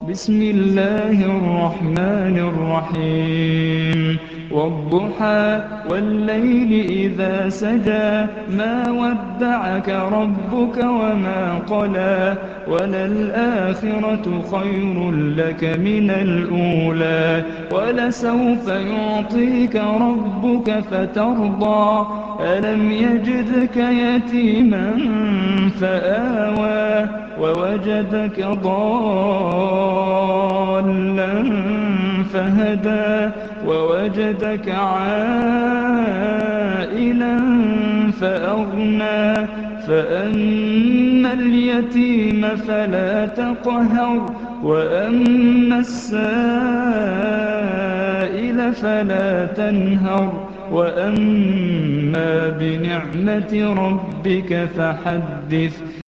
بسم الله الرحمن الرحيم والضحى والليل إذا سجى ما ودعك ربك وما قلى وللآخرة خير لك من الأولى ولسوف يعطيك ربك فترضى ألم يجدك يتيما فآوى ووجدك ضالا فهدى ووجدك عائلا فأغنى فأما اليتيم فلا تقهر وأما السائل فلا تنهر وأما بنعمة ربك فحدث